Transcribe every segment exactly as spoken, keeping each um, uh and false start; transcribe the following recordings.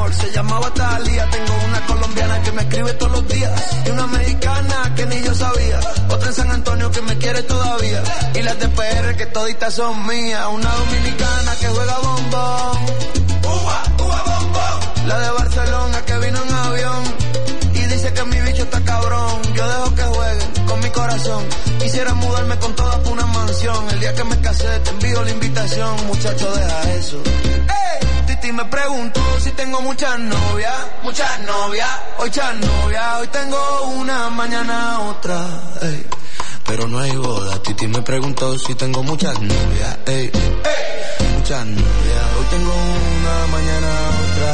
amor se llamaba Talía. Tengo una colombiana que me escribe todos los días y una mexicana que ni yo sabía. Otra en San Antonio que me quiere todavía y las de P R que toditas son mías. Una dominicana que juega bombón, uva, uva, bombón. La de Barcelona que vino en avión y dice que mi bicho está cabrón. Yo dejo que jueguen con mi corazón. Quisiera mudarme con todas por una mansión. El día que me casé te envío la invitación. Muchacho, deja eso. ¡Ey! Titi me preguntó si tengo muchas novias. Muchas novias. Hoy muchas novias. Hoy tengo una, mañana otra. Ey. Pero no hay boda. Titi me preguntó si tengo muchas novias. Ey. Ey. Muchas novias. Hoy tengo una, mañana otra.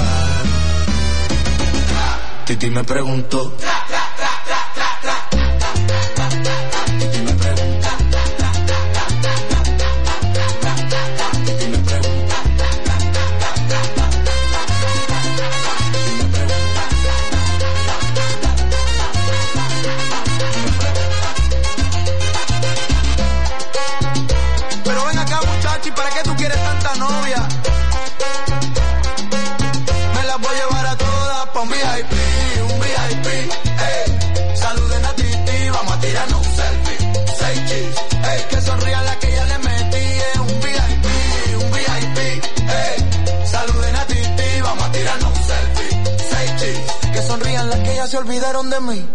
Titi me preguntó. Se olvidaron de mí.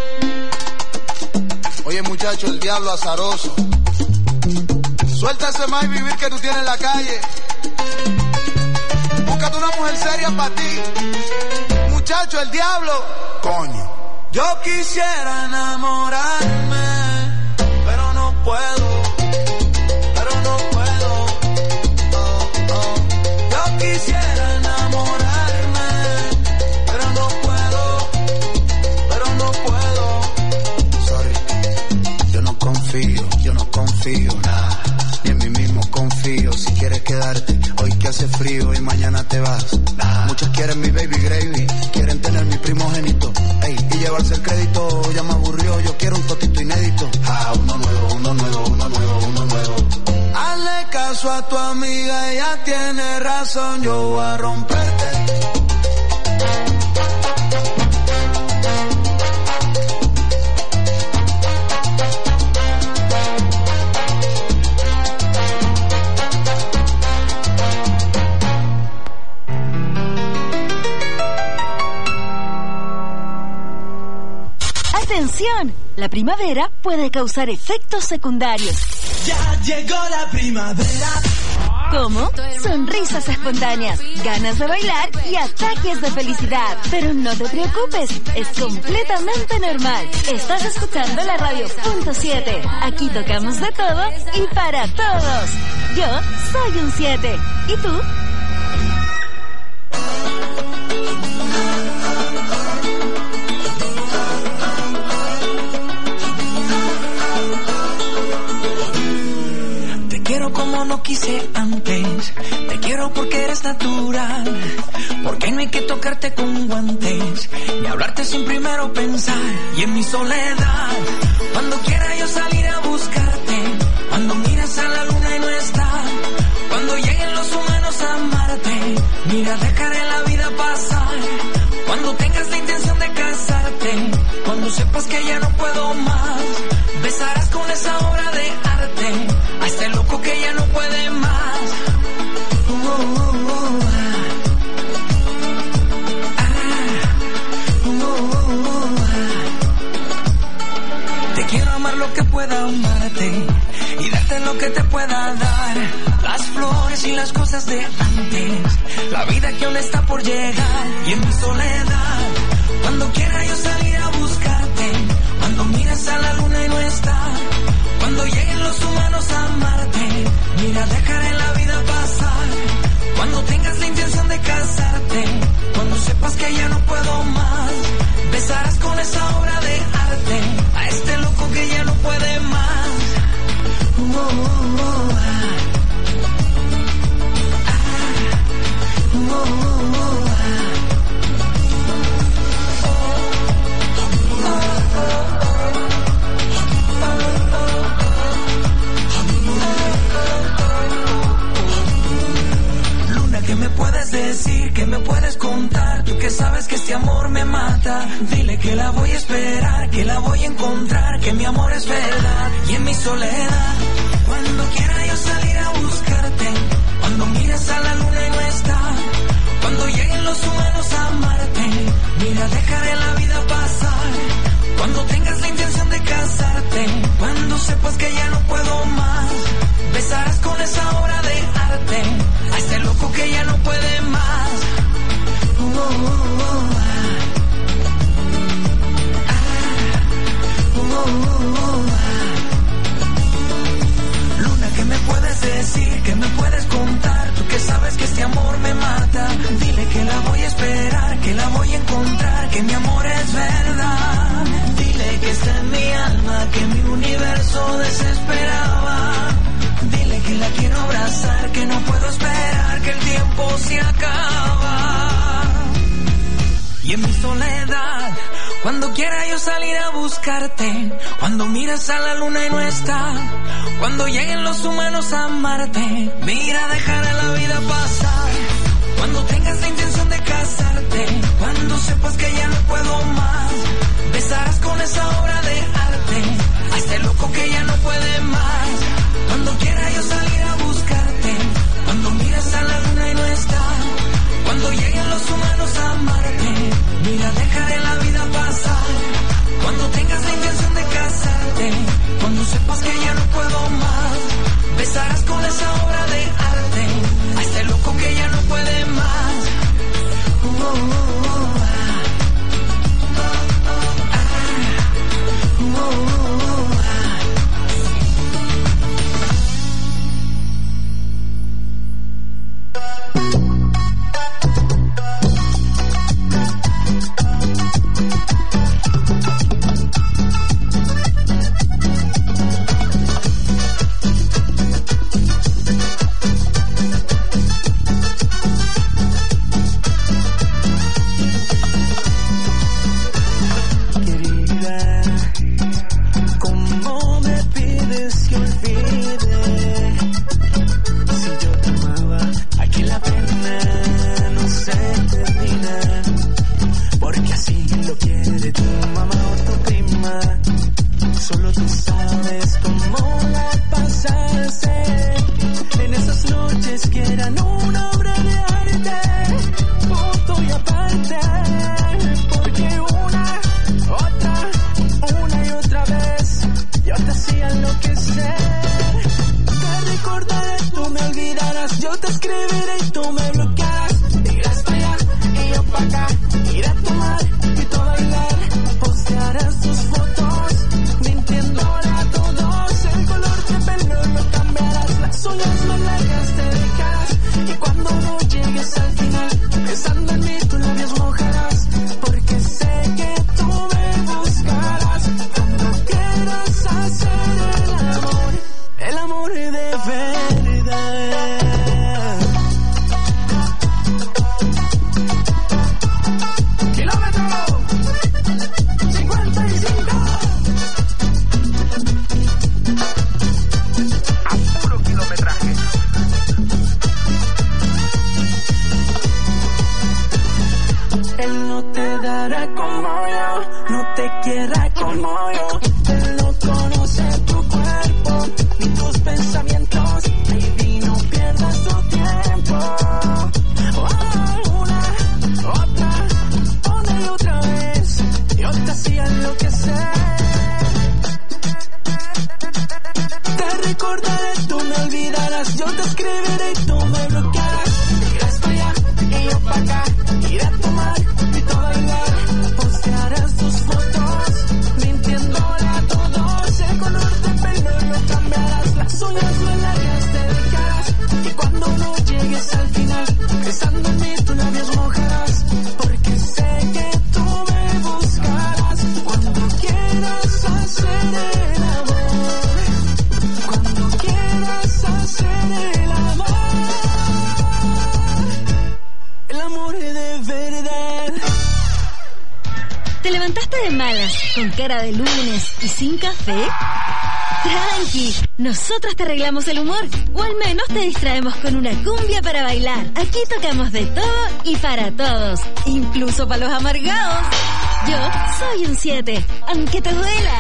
Oye muchacho, el diablo azaroso. Suelta ese más vivir que tú tienes en la calle. Búscate una mujer seria para ti. Muchacho, el diablo. Coño. Yo quisiera enamorarme, pero no puedo. Pero no puedo. Oh, oh. Yo quisiera enamorarme, pero no puedo. Confío, yo no confío, nada, ni en mí mismo confío. Si quieres quedarte, hoy que hace frío y mañana te vas. Nah. Muchos quieren mi baby gravy, quieren tener mi primogénito, ey, y llevarse el crédito. Ya me aburrió, yo quiero un totito inédito. Ah, uno nuevo, uno nuevo, uno nuevo, uno nuevo. Hazle caso a tu amiga, ella tiene razón, yo voy a romperte. ¡Atención! La primavera puede causar efectos secundarios. ¡Ya llegó la primavera! ¿Cómo? Sonrisas espontáneas, ganas de bailar y ataques de felicidad. Pero no te preocupes, es completamente normal. Estás escuchando la radio punto siete. Aquí tocamos de todo y para todos. Yo soy un siete. ¿Y tú? Como no quise antes, te quiero porque eres natural, porque no hay que tocarte con guantes, ni hablarte sin primero pensar. Y en mi soledad, cuando quiera yo salir a buscarte, cuando miras a la luna y no está, cuando lleguen los humanos a amarte, mira, dejaré la vida pasar. Cuando tengas la intención de casarte, cuando sepas que ya no puedo más, besarás con esa obra de arte a este loco que ya no puede más. Uh, uh, uh, uh, uh, uh, uh. Te quiero amar lo que pueda amarte y darte lo que te pueda dar, las flores y las cosas de antes, la vida que aún está por llegar. Y en mi soledad, cuando quiera yo salir a buscarte, cuando miras a la luna y no está, cuando lleguen los humanos a amarte, mira, dejaré la vida pasar. Cuando tengas la intención de casarte, cuando sepas que ya no puedo más, besarás con esa obra de arte a este loco que ya no puede más. Uh, uh, uh, uh, uh, uh, uh. ¿Qué me puedes decir? ¿Qué me puedes contar? que sabes que este amor me mata. Dile que la voy a esperar, que la voy a encontrar, que mi amor es verdad. Y en mi soledad, cuando quiera yo salir a buscarte, cuando mires a la luna y no está, cuando lleguen los humanos a amarte, mira, dejaré la vida pasar. Cuando tengas la intención de casarte, cuando sepas que ya no puedo más, besarás con esa obra de arte a este loco que ya no puede más. Uh, uh, uh, uh, ah, uh, uh, uh, ah. Luna, ¿qué me puedes decir? ¿Qué me puedes contar? Tú que sabes que este amor me mata. Dile que la voy a esperar, que la voy a encontrar, que mi amor es verdad. Dile que está en mi alma, que mi universo desesperaba. Dile que la quiero abrazar, que no puedo esperar, que el tiempo se acaba. Y en mi soledad, cuando quiera yo salir a buscarte, cuando miras a la luna y no está, cuando lleguen los humanos a amarte, mira, dejaré la vida pasar. Cuando tengas la intención de casarte, cuando sepas que ya no puedo más, besarás con esa obra de arte a este loco que ya no puede más. Cuando quiera yo salir a buscarte, cuando miras a la luna y no está, cuando lleguen los humanos a amarte, mira, dejaré la vida pasar. Cuando tengas la intención de casarte, cuando sepas que ya no puedo más, besarás con esa obra de arte a este loco que ya no puede más. Uh, uh, uh, uh, ah. Uh, uh, uh, uh, ah. Todas ¿Te levantaste de malas, con cara de lunes y sin café? Tranqui, nosotros te arreglamos el humor, o al menos te distraemos con una cumbia para bailar. Aquí tocamos de todo y para todos, incluso para los amargados. Yo soy un siete, aunque te duela.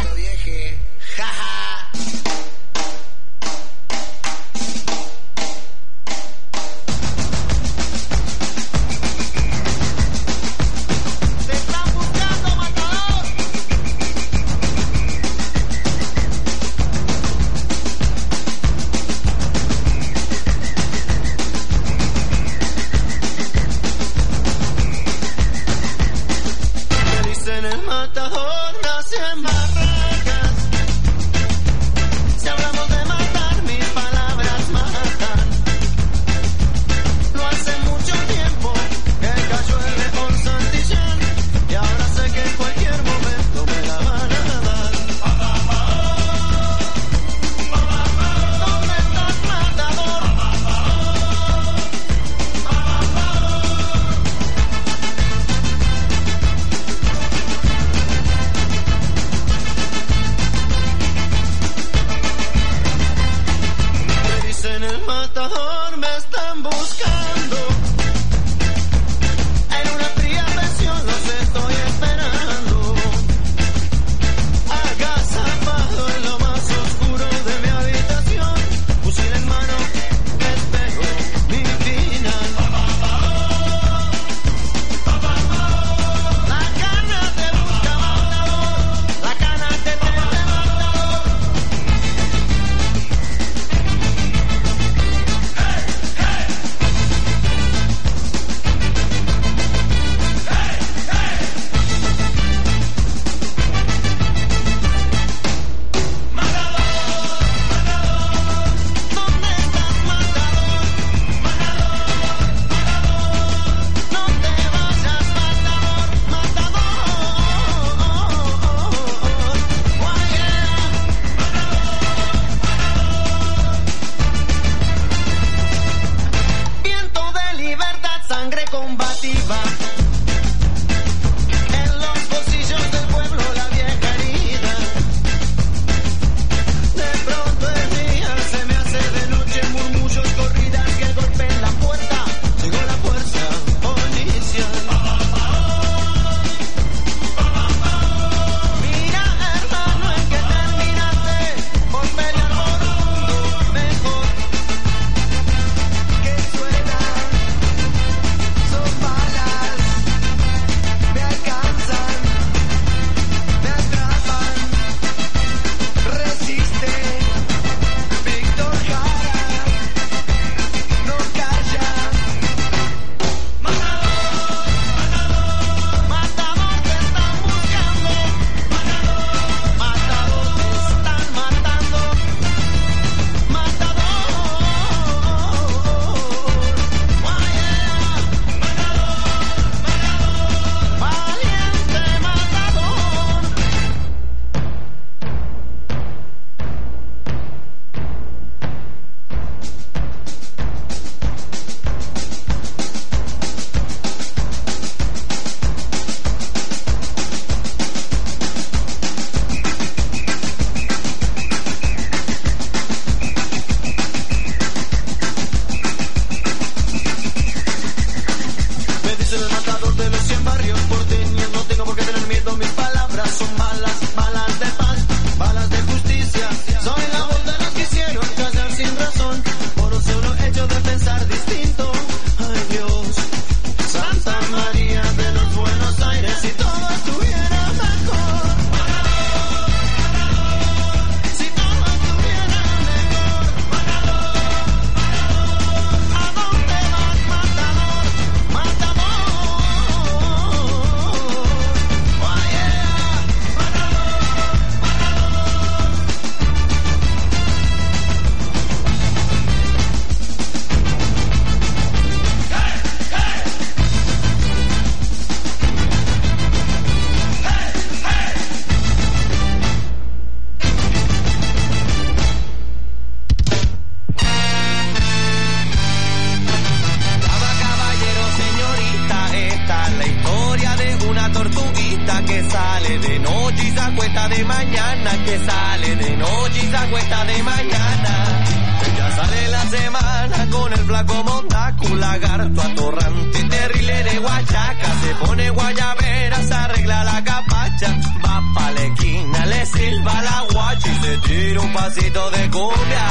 acuesta de mañana, que sale de noche y se acuesta de mañana. Ella sale la semana con el flaco montaco, lagarto atorrante, terrible de guachaca. Se pone guayabera, se arregla la capacha, va pa' la esquina, le silba la guacha y se tira un pasito de cumbia.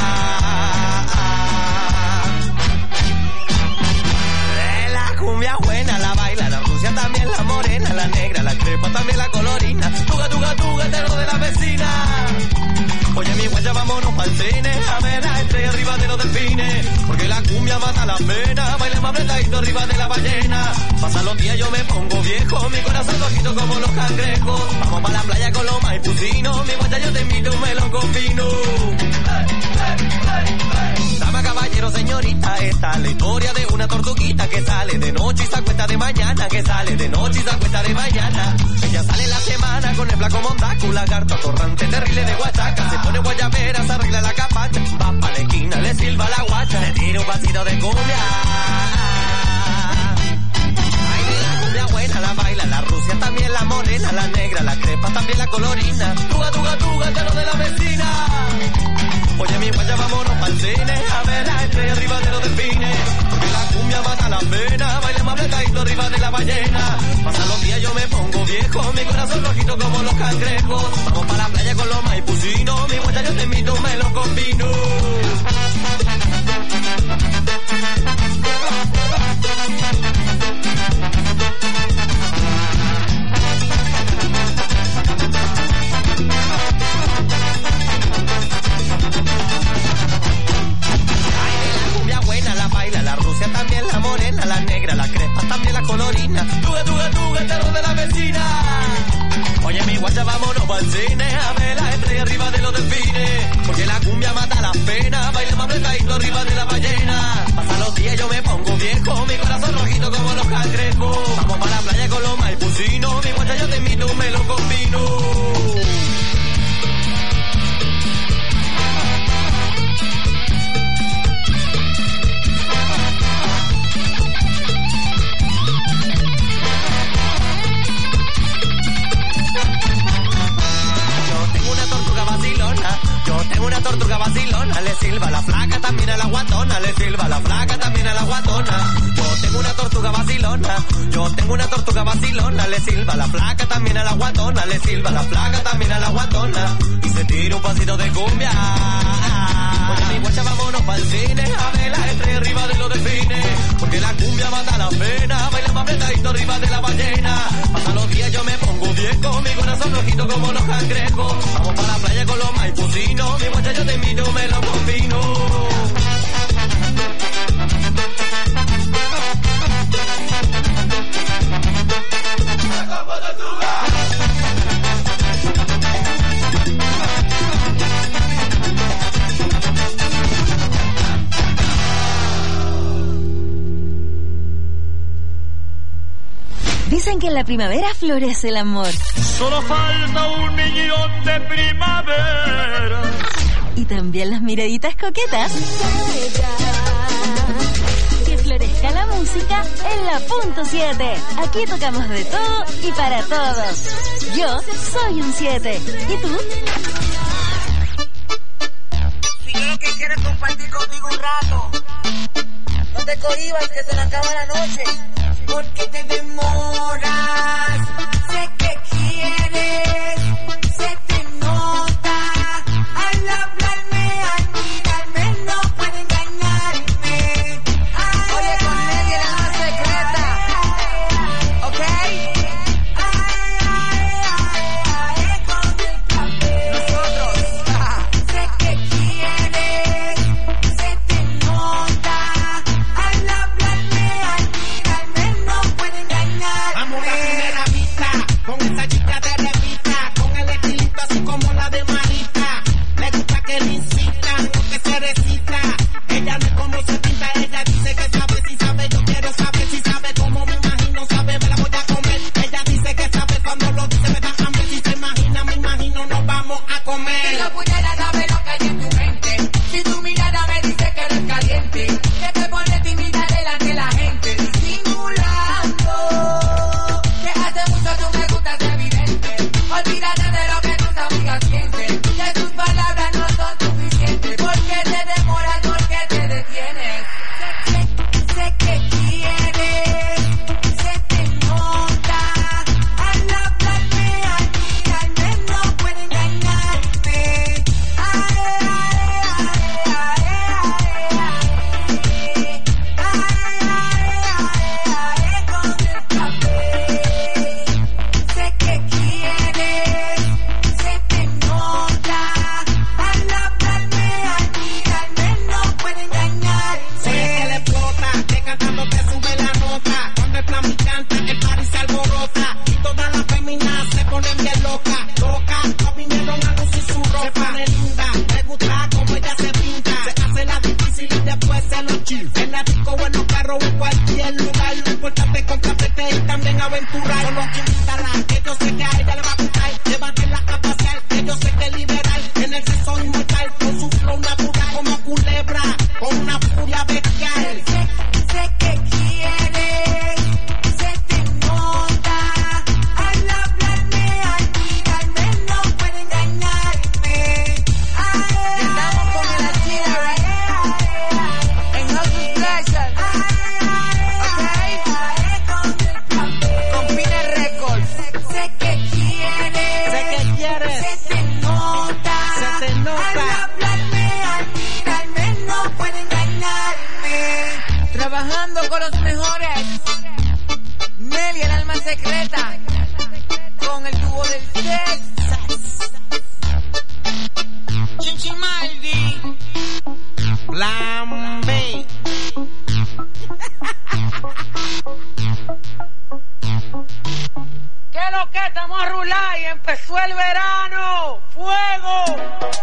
De la cumbia buena la baila, la rusia también, la morena, la negra, la crepa también, la colorina. Tuga, tuga, tuga, terror de la vecina. Oye, mi guaya, vámonos pa'l cine, a ver la estrella arriba de los delfines, porque la cumbia mata la pena, bailemos apretadito arriba de la ballena. Pasan los días, yo me pongo viejo, mi corazón rojito como los cangrejos. Vamos pa' la playa con los maipucinos, mi guaya, yo te invito un melón con vino. Dama, caballero, señorita, esta es la historia de una tortuguita que sale de noche y se acuesta de mañana, que sale de noche y se acuesta de mañana. Ella sale la semana con el flaco montaco, lagarto atorrante, terrible de guachaca. Se pone guayabera, se arregla la capacha, va pa' la esquina, le silba la guacha, le tira un pasito de cumbia. Ay, de la cumbia buena la baila, la rusia también, la morena, la negra, la crepa también, la colorina. Tuga, tuga, tuga, ya lo de la vecina. Oye, mi guaya, vámonos pa'l cine, a ver la estrella arriba de los delfines, porque la cumbia mata la pena, bailemos apretadito arriba de la ballena. Pasan los días, yo me pongo viejo, mi corazón rojito como los cangrejos. Vamos pa' la playa con los maipucinos, mi guaya, yo te invito un melón con vino. También la morena, la negra, la crepa, también la colorina. Tuga, tuga, tuga, el terror de la vecina. Oye, mi guacha, vámonos pa'l cine, a ver la estrella arriba de los delfines, porque la cumbia mata las penas, bailemos apretadito arriba de la ballena. Pasan los días, yo me pongo viejo, mi corazón rojito como los cangrejos. Vamos pa' la playa con los maipucinos, mi guacha, yo te invito un melón con vino. Yo tengo una tortuga vacilona, le silba la flaca también a la guatona, le silba la flaca también a la guatona. Yo tengo una tortuga vacilona, yo tengo una tortuga vacilona, le silba la flaca también a la guatona, le silba la flaca también a la guatona, y se tira un pasito de cumbia. Oye, mi guacha, vámonos pa'l cine, a ver la estrella arriba de los delfines, porque la cumbia mata la pena, bailamos apretadito arriba de la ballena. Pasan los días, yo me pongo viejo, mi corazón rojito como los cangrejos. Vamos pa' la playa con los maipucinos, mi guacha, yo te invito un melón con vino. Dicen que en la primavera florece el amor. Solo falta un millón de primavera. Y también las miraditas coquetas. Que florezca la música en la punto siete. Aquí tocamos de todo y para todos. Yo soy un siete. ¿Y tú? Si yo lo que quiero es compartir contigo un rato, no te cohibas que se le acaba la noche. Porque te demoras, sé que quieres, se te nota, al hablarme, al mirarme, no puede engañarme. Ay, oye, con Nelly la más secreta, ¿ok? Ay, ay, ay, ay, con el café. Nosotros, sé que quieres, se te nota, al hablarme, al mirarme, no puede engañarme. fry. Solo invitarla, que yo sé que a ella le va a gustar. Levantarla a pasear, que yo sé que es liberal. En el sexo inmortal, con su flow natural como culebra, con una furia bestial. Sé, sé que quieres, se te nota. Al hablarme, al mirarme, no puede engañarme. Ay, estamos con el Achira, en Hustle Pleasure. Con Pine Records. sé que quieres, Sé que quieres, se te nota. se te nota. Al hablarme, al mirarme, no puede engañarme. Trabajando con los mejores. Nelly, el alma secreta. Con el tubo del Texas. Chinchimaldi. Plan B. ¿Qué es lo que estamos a rular y empezó el verano? ¡Fuego!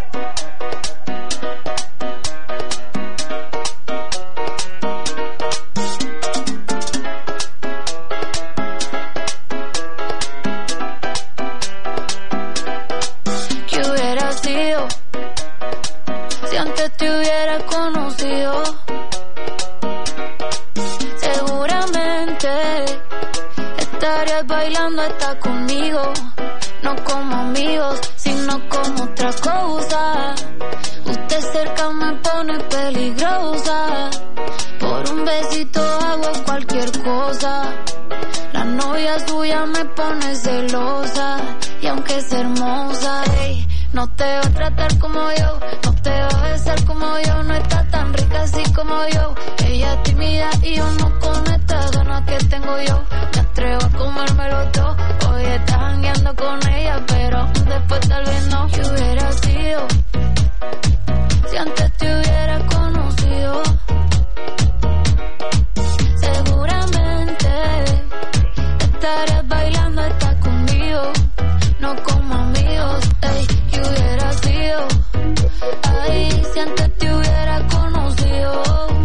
¿Qué hubiera sido si antes te hubiera conocido? Seguramente estarías bailando hasta conmigo, no como amigos, sino como otra cosa. Usted cerca me pone peligrosa, por un besito hago cualquier cosa. La novia suya me pone celosa, y aunque es hermosa, ey, no te va a tratar como yo, no te va a besar como yo, no está tan rica así como yo. Ella es tímida y yo no con estas ganas que tengo yo. Me atrevo a comérmelo todo, hoy estás jangueando con ella, pero después tal vez no. ¿Qué hubiera sido si antes te hubiera conocido? Seguramente estarías bailando hasta conmigo, no como amigos, ey. ¿Qué hubiera sido? Ay, si antes te hubiera conocido.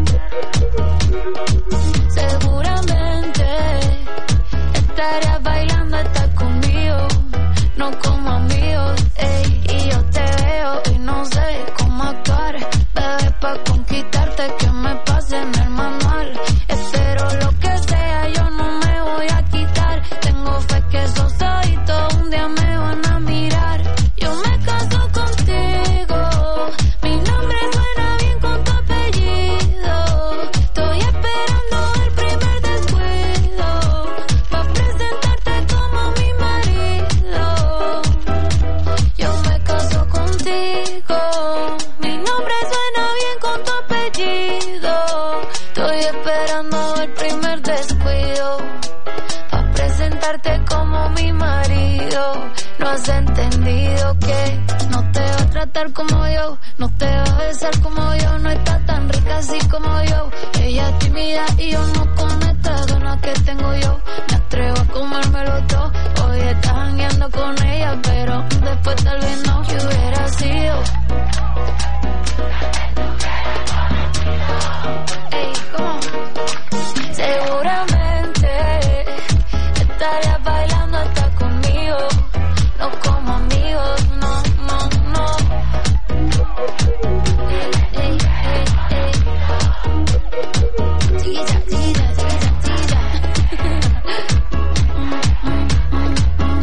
Seguramente estarías bailando hasta conmigo, no como amigos, ey. Y yo te veo y no sé cómo actuar, bebé, pa' conquistarte que me pase en el manual. Espero lo que sea, yo no me voy a quitar. Tengo fe que esos ojitos un día me van a mirar. Yo me caso contigo, mi nombre suena bien con tu apellido. Estoy esperando el primer descuido, pa' presentarte como mi marido. Yo me caso contigo, mi nombre suena bien con tu apellido. Estoy esperando el primer descuido, pa' presentarte como mi marido. No has entendido que no te va a tratar como yo, no te va a besar como yo, no está tan rica así como yo. Ella es tímida y yo no con estas ganas que tengo yo. Me atrevo a comérmelo todo, hoy estás jangueando con ella, pero después tal vez no. ¿Qué hubiera sido? Ey, ¿cómo? Seguramente estarías bailando hasta conmigo, no como amigos, no, no, no. Ey, ey, ey, ey. Chiquilla, chiquilla, chiquilla, chiquilla. Mm, mm, mm, mm.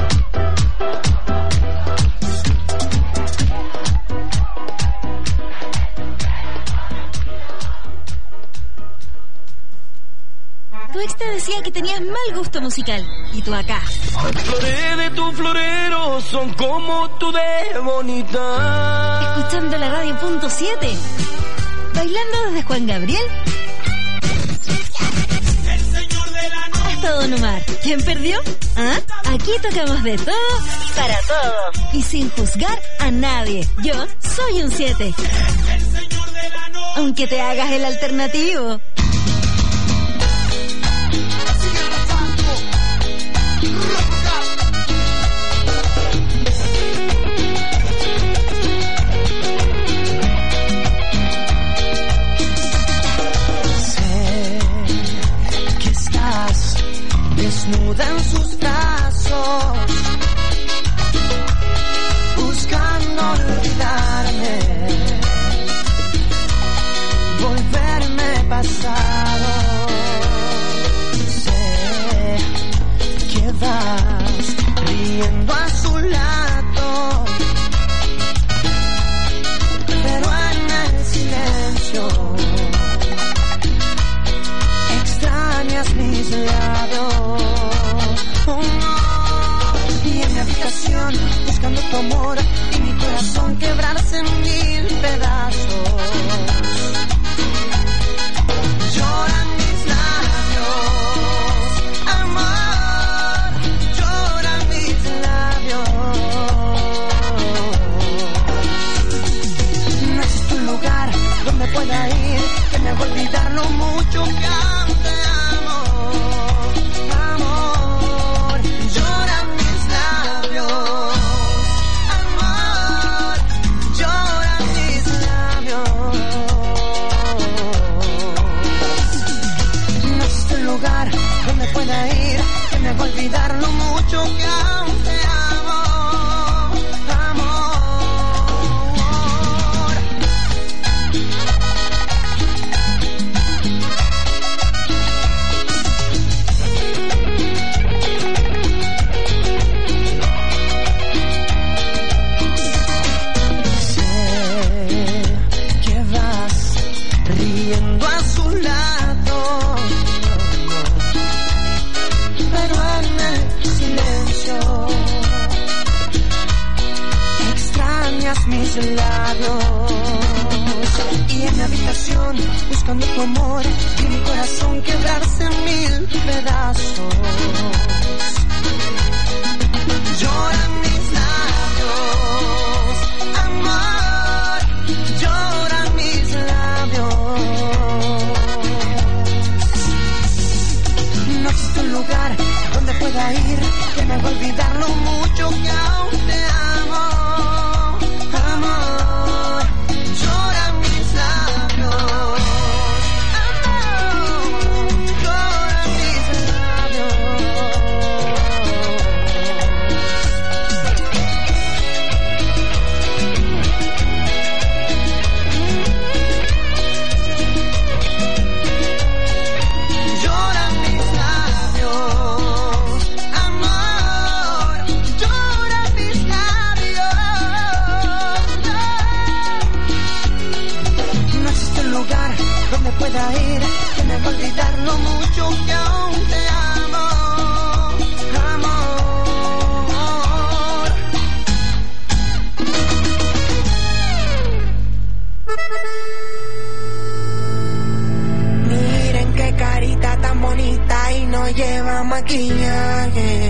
Tu ex te decía que tenías mal gusto musical, y tú acá, Las flores de tu florero son como tú de bonita. escuchando la radio punto siete, bailando desde Juan Gabriel hasta Don Omar. ¿Quién perdió? ¿Ah? Aquí tocamos de todo para todo y sin juzgar a nadie. Yo soy un siete, aunque te hagas el alternativo. Sé que estás desnuda en sus brazos, buscando olvidarme, volverme pasado. Sé que vas riendo a su lado, pero en el silencio extrañas mis labios. Oh, no. Y en mi habitación buscando tu amor y mi corazón quebrarse en mil pedazos. Lloran mis labios, amor, lloran mis labios. No existe un lugar donde pueda ir que me haga olvidar lo mucho que aún te amo. Amor, lloran mis labios, amor, lloran mis labios. No existe un lugar donde pueda ir que me haga olvidar lo mucho que aún te amo. Amor. Riendo a su lado, pero en el silencio extrañas mis labios. Y en mi habitación buscando tu amor y mi corazón quebrarse en mil pedazos. Lloran mis labios, amor, lloran mis labios. No existe un lugar donde pueda ir que me haga olvidar lo mucho que aún te amo. Amor, lloran mis labios, amor, lloran mis labios. Lloran mis labios, amor, lloran mis labios. No existe un lugar donde pueda ir que me haga olvidar lo mucho que aún te amo. Amor. Miren qué carita tan bonita y no lleva maquillaje.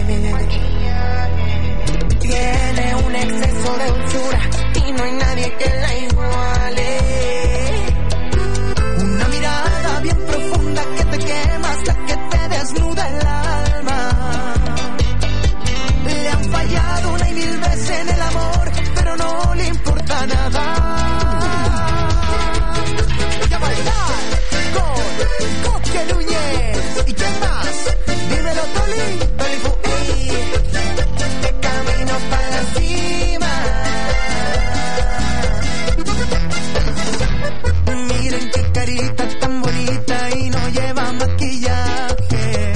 Tiene un exceso de dulzura y no hay nadie que la iguale. Una mirada bien profunda que te quema hasta que te desnuda el alma. Le han fallado una y mil veces en el amor, pero no le importa nada. Voy a bailar con Coque Núñez. ¿Y quién más? Dímelo, Toli. Toli Fu, ey. De camino para la cima. Miren qué carita tan bonita y no lleva maquillaje.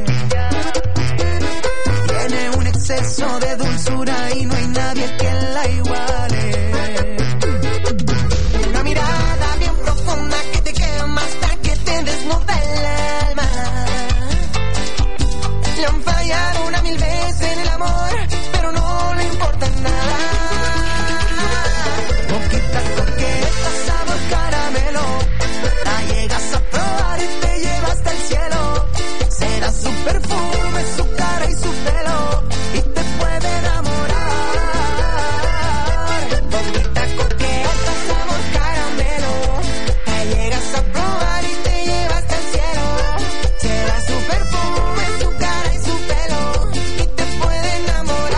Tiene un exceso de dulzura y no hay nadie que la iguale. Una mirada bien profunda que te quema hasta que te desnuda el alma. Le han fallado una mil veces en el amor, pero no le importa nada. Poquitas coquetas, sabor caramelo, la llegas a probar y te lleva hasta el cielo. Será su perfume, su cara y su pelo, y te puede enamorar. Poquitas coquetas, sabor caramelo, la llegas a probar y te lleva hasta el cielo. Será su perfume, su cara y su pelo, y te puede enamorar.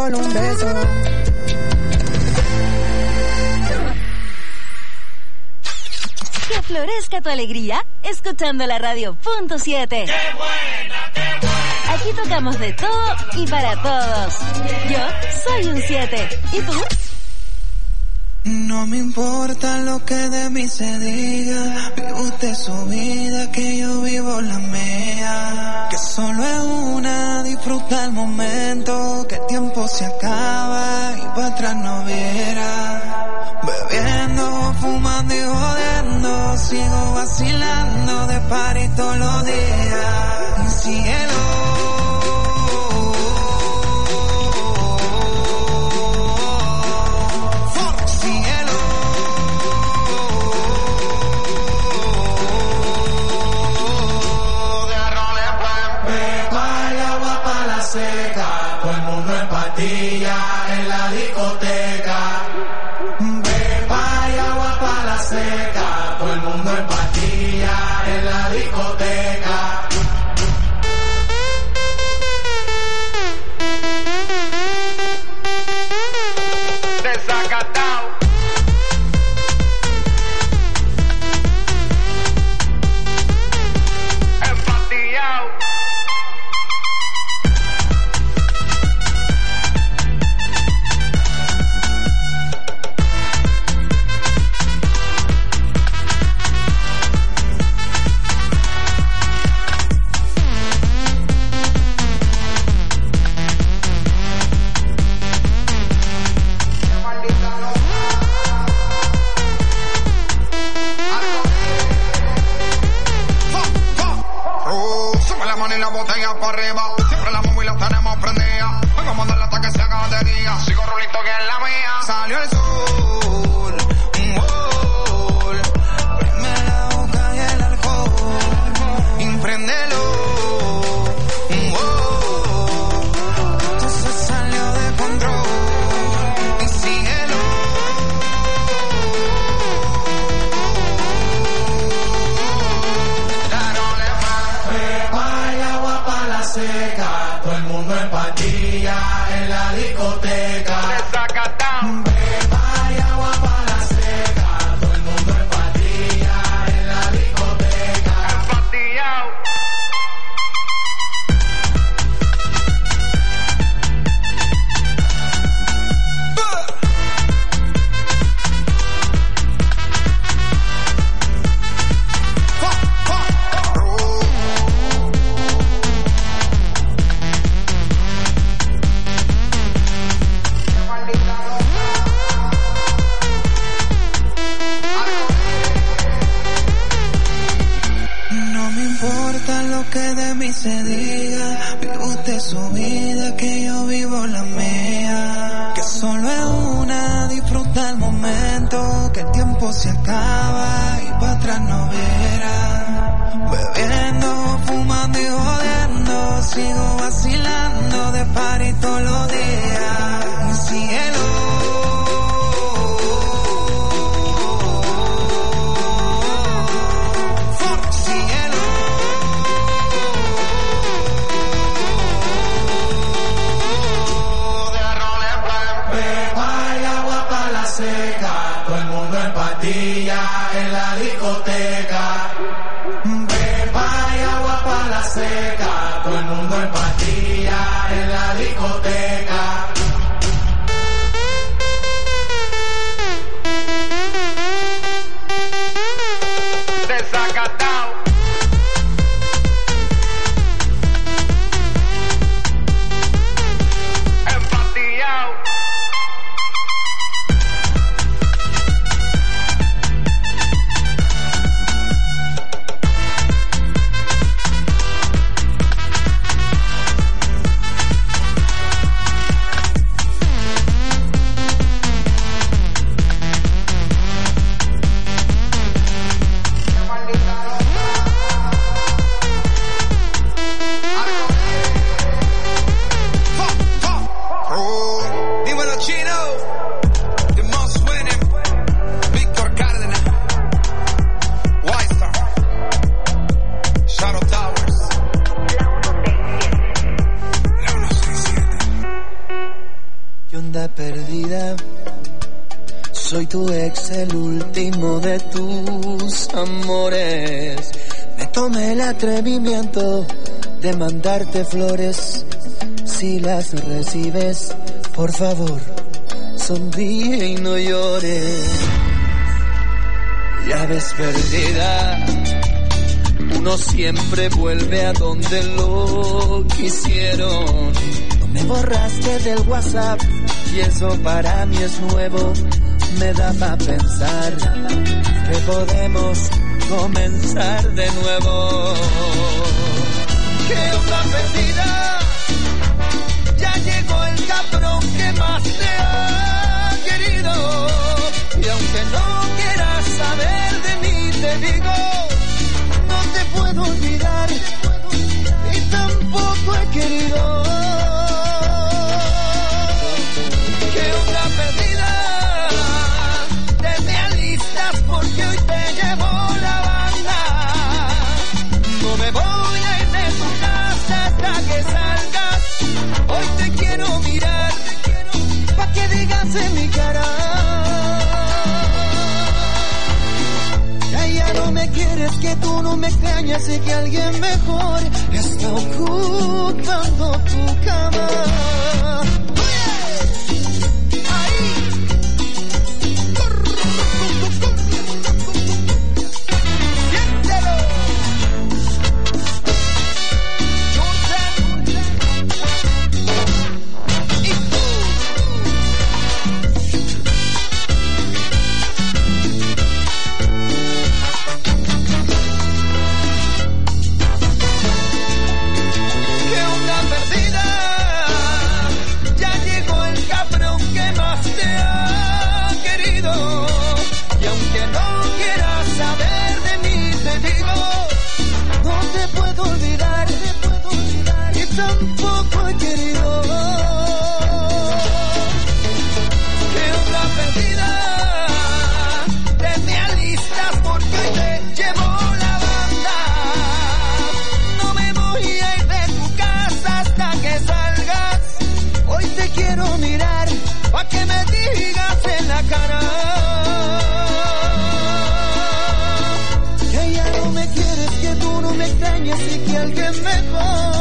solo un beso. Que florezca tu alegría escuchando la radio punto siete. ¡Qué buena, qué buena! Aquí tocamos de todo y para todos. Yo soy un siete. ¿Y tú? No me importa lo que de mí se diga, vive usted su vida, que yo vivo la mía. Que solo es una, disfruta el momento, que el tiempo se acaba y para atrás no viera. Bebiendo, fumando y jodiendo, sigo vacilando de party todos los días. Cielo. Todo el mundo en patilla en la discoteca. Beba y agua para la seca. Todo el mundo en patilla en la discoteca. Desacatao. Empatillao. Salió el sol, un gol, prende la boca y el alcohol, impréndelo, un gol, esto se salió de control, y síguelo. Dándole más. Beba y agua para la seca. Todo el mundo en patilla en la discoteca. Desacatao. Se diga, vive usted su vida, que yo vivo la mía. Que solo es una, disfruta el momento, que el tiempo se acaba y para atrás no verá. Bebiendo, fumando y jodiendo, sigo vacilando de party todos los días. Cielo. Todo el mundo en patilla en la discoteca. Beba y agua para la seca. Todo el mundo en patilla en la discoteca. Desacatao. Empatillao. onda perdida? Soy tu ex, el último de tus amores. Me tomé el atrevimiento de mandarte flores. Si las recibes, por favor, sonríe y no llores. Ya ves, perdida, uno siempre vuelve a donde lo quisieron. No me borraste del WhatsApp y eso para mí es nuevo. Me da pa' pensar que podemos comenzar de nuevo. ¿Qué onda, perdida? Ya llegó el cabrón que más te ha querido. Y aunque no quieras saber de mí, te digo, no te puedo olvidar y tampoco he querido. ¿Qué onda, perdida? Te me alistas porque hoy te llevo la banda. No me voy a ir de tu casa hasta que salgas. Hoy te quiero mirar pa' que digas en mi cara. Ya, ya no me quieres, que tú no me extrañas y que alguien mejor está ocupando tu cama. Tampoco he querido. ¿Qué onda, perdida? Te me alistas porque hoy te llevo la banda. No me voy a ir de tu casa hasta que salgas. Hoy te quiero mirar pa' que me digas en la cara que ya no me quieres, que tú no me extrañas y que alguien mejor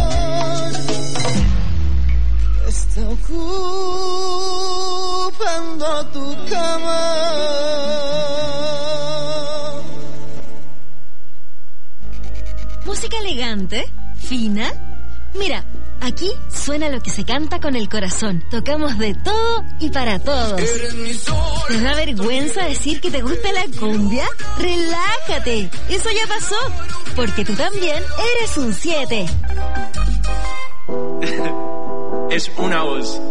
está ocupando tu cama. Música elegante, fina. Mira, aquí suena lo que se canta con el corazón. Tocamos de todo y para todos. ¿Te da vergüenza decir que te gusta la cumbia? Relájate, eso ya pasó, porque tú también eres un siete. Es una voz.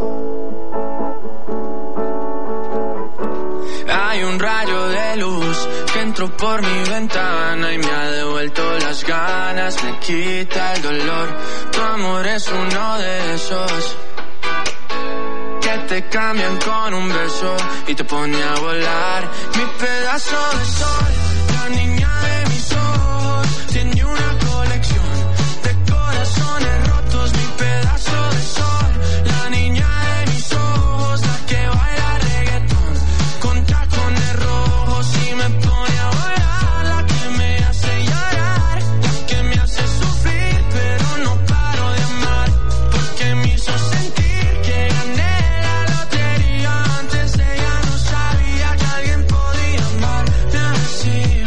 Hay un rayo de luz que entró por mi ventana y me ha devuelto las ganas, me quita el dolor. Tu amor es uno de esos que te cambian con un beso y te pone a volar. Mi pedazo de sol, la niña de mis ojos, tiene una colección de corazones rotos. Mi pedazo de sol, la niña de mis ojos, la que baila reggaetón con tacones rojos y me pone a volar. La que me hace llorar, la que me hace sufrir, pero no paro de amar, porque me hizo sentir que gané la lotería. Antes ella no sabía que alguien podía amarme así.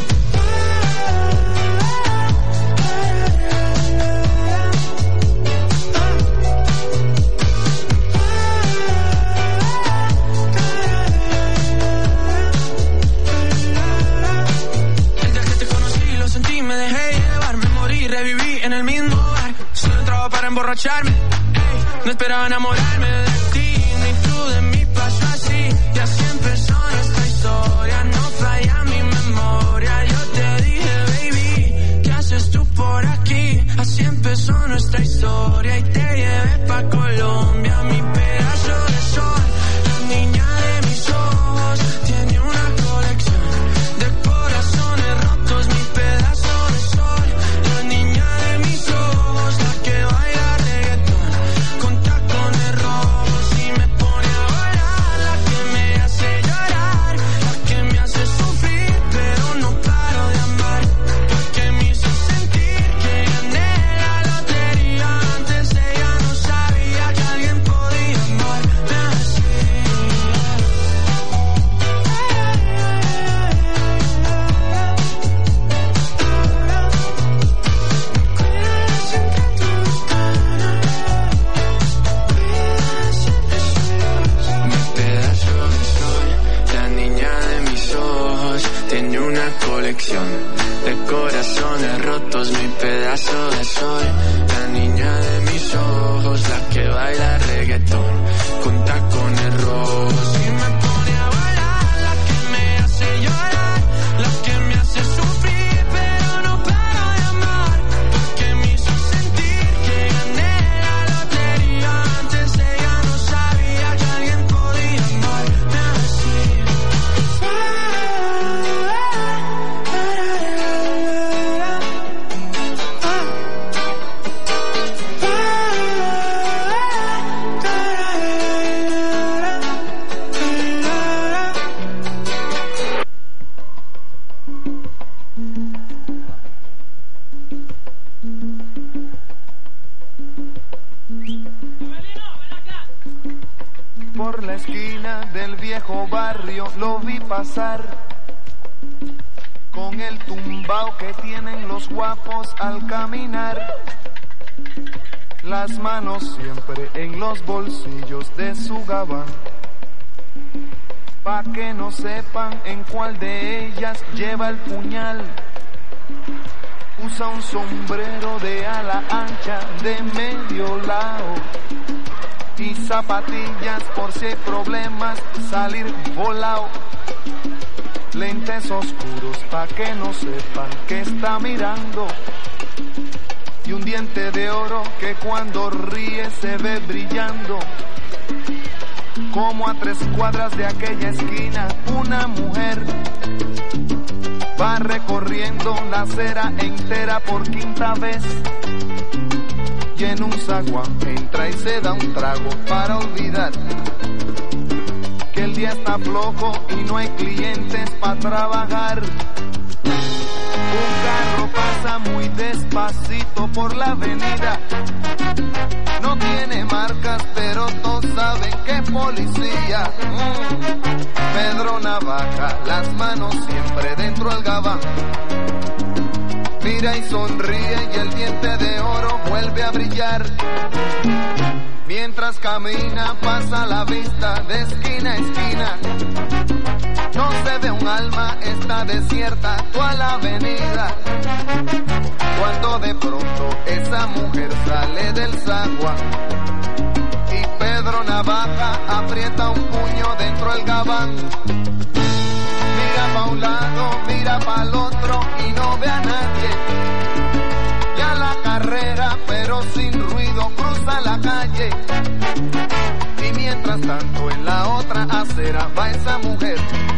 Desde que te conocí lo sentí, me dejé llevar, me morí, reviví en el mismo bar. Solo entraba para emborracharme, ey, no esperaba enamorarme de ti, ni tú de mí. Pasó así y así empezó nuestra historia. No falla mi memoria. Yo te dije, baby, ¿qué haces tú por aquí? Así empezó nuestra historia y te llevé pa' Colombia. Mi pedazo de sol, la niña de mis ojos, tiene una colección de corazones rotos. Mi pedazo de sol, la niña de mis ojos, la que baila reggaetón con tacones rojos colección de corazones rotos, mi pedazo de sol. La niña de mis ojos, la que baila reggaetón con tacones rojos y me pone a bailar, la que me hace llorar, la que me hace sufrir, pero no paro de amar, porque me hizo sentir que gané la lotería. Antes ella no sabía que alguien podía amarme así. Por la esquina del viejo barrio lo vi pasar, con el tumbao que tienen los guapos al caminar, las manos siempre en los bolsillos de su gabán, pa' que no sepan en cuál de ellas lleva el puñal. Usa un sombrero de ala ancha de medio lado y zapatillas por si hay problemas salir volado. Lentes oscuros pa' que no sepan que está mirando, y un diente de oro que cuando ríe se ve brillando. Como a tres cuadras de aquella esquina una mujer va recorriendo la acera entera por quinta vez, y en un zaguán entra y se da un trago para olvidar que el día está flojo y no hay clientes para trabajar. Un carro pasa muy despacito por la avenida, no tiene marcas pero todos saben que es policía. mm. Pedro Navaja, las manos siempre dentro del gabán, mira y sonríe y el diente de oro vuelve a brillar. Mientras camina pasa la vista de esquina a esquina, no se ve un alma, está desierta toda la avenida. Cuando de pronto esa mujer sale del zaguán y Pedro Navaja aprieta un puño dentro del gabán. Mira pa' un lado, mira pa' el otro y no ve a nadie. Ya la carrera, pero sin ruido, cruza la calle. Y mientras tanto en la otra acera va esa mujer,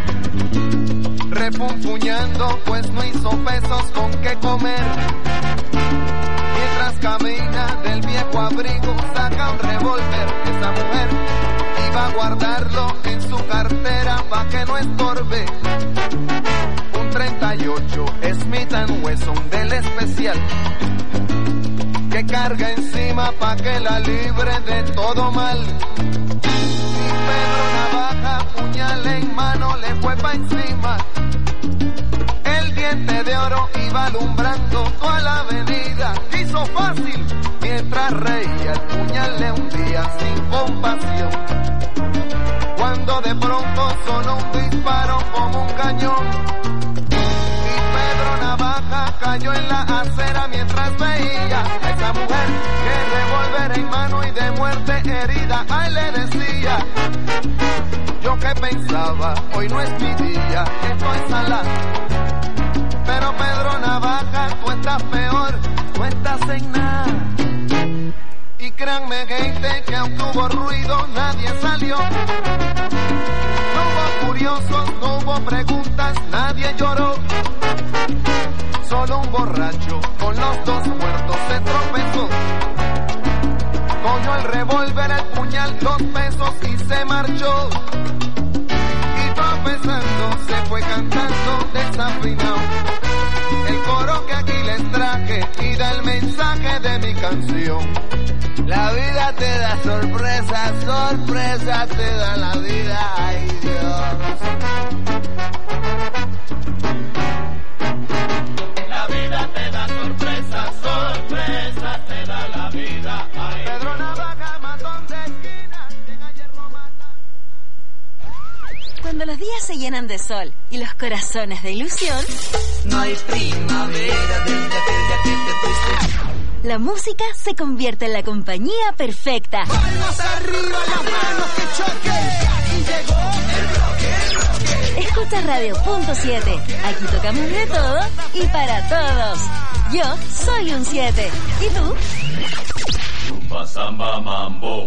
refunfuñando pues no hizo pesos con qué comer. Mientras camina del viejo abrigo saca un revólver. Esa mujer iba a guardarlo en su cartera pa' que no estorbe. Un treinta y ocho Smith and Wesson del especial, que carga encima pa' que la libre de todo mal. Y Pedro Navaja, puñal en mano, le fue pa' encima. El diente de oro iba alumbrando toda la avenida. Hizo fácil mientras reía, el puñal le hundía sin compasión. Cuando de pronto sonó un disparo como un cañón, y Pedro Navaja cayó en la acera mientras veía a esa mujer que revólver en mano y de muerte herida. Ay, le decía, yo que pensaba, hoy no es mi día, estoy salado. Pero Pedro Navaja, tú estás peor, tú estás en nada. Y créanme gente que aunque hubo ruido nadie salió. No hubo curiosos, no hubo preguntas, nadie lloró. Solo un borracho con los dos muertos se tropezó. Cogió el revólver, el puñal, dos pesos y se marchó. Y tropezando se fue cantando desafinado el coro que aquí les traje y da el mensaje de mi canción. La vida te da sorpresas, sorpresas te da la vida, ay Dios. La vida te da sorpresas, sorpresas te da la vida, ay. Pedro Navaja, matón de esquina, quien ayer lo mata. Cuando Cuando los días se llenan de sol y los corazones de ilusión, no hay primavera desde aquella que te fuiste. La música se convierte en la compañía perfecta. Palmas arriba, las manos que choquen. Y llegó el bloque, el bloque. Escucha Radio Punto siete. Aquí tocamos de todo y para todos. Yo soy un siete. ¿Y tú? Rumba, samba, mambo.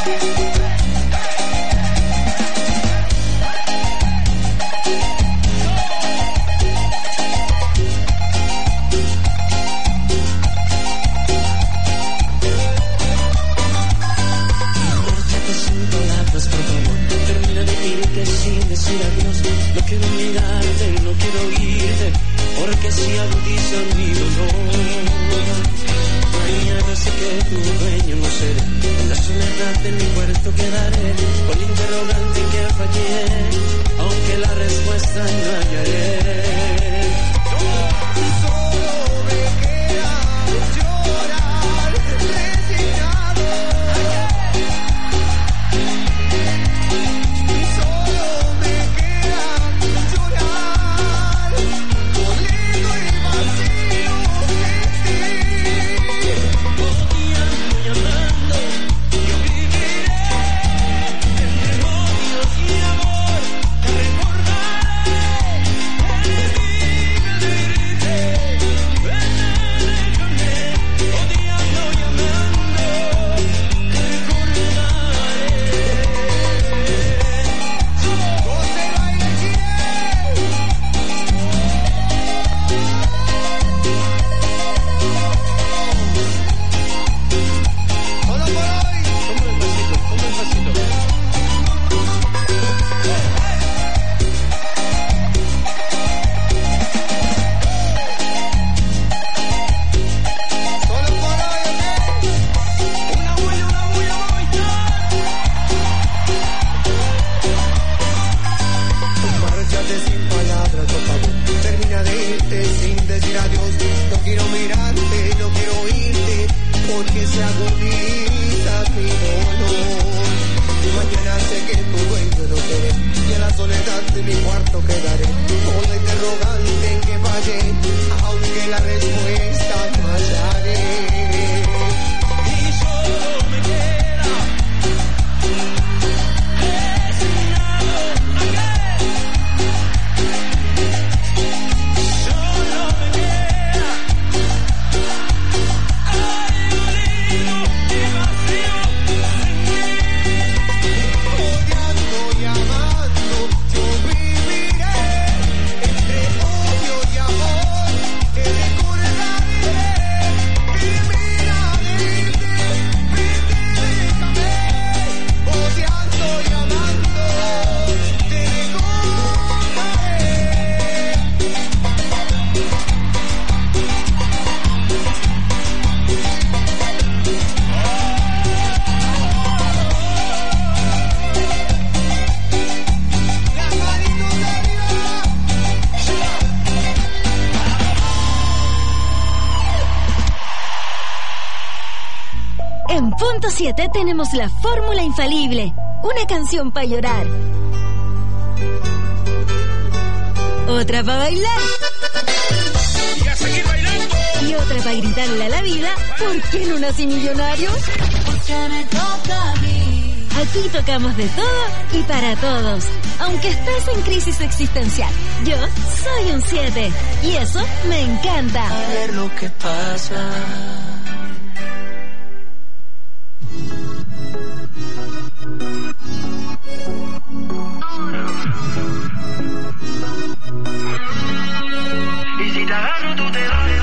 En punto siete tenemos la fórmula infalible. Una canción para llorar. Otra para bailar. Y a seguir bailando. Y otra para gritarle a la vida, ¿por qué no nací millonario? Porque me toca a mí. Aquí tocamos de todo y para todos. Aunque estés en crisis existencial, yo soy un siete. Y eso me encanta. A ver lo que pasa. Y si te agarro, tú te das.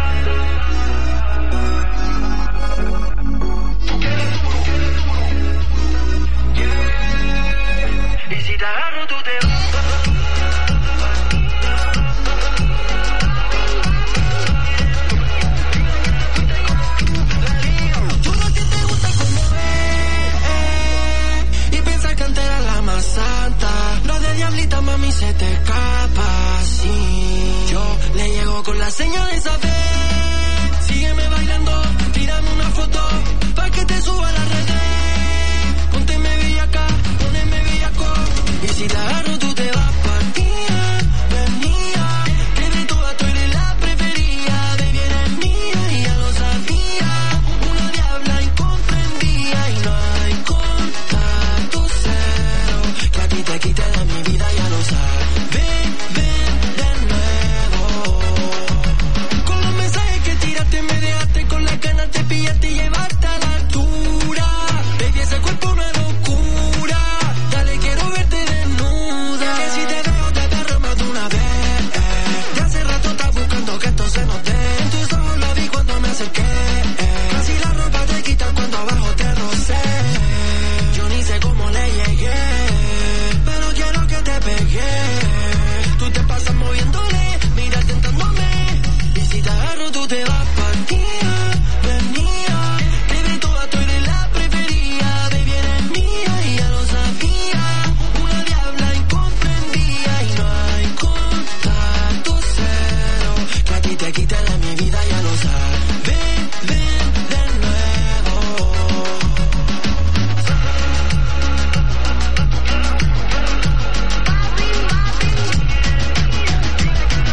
Y si te agarro, tú te vas. Tú no que te gusta como es. Y pensar que antes era la más santa. Lo de diablita, mami, se te escapa. Sí, yo le llego con la señal de saber. Sígueme bailando, tírame una foto pa' que te suba a las redes.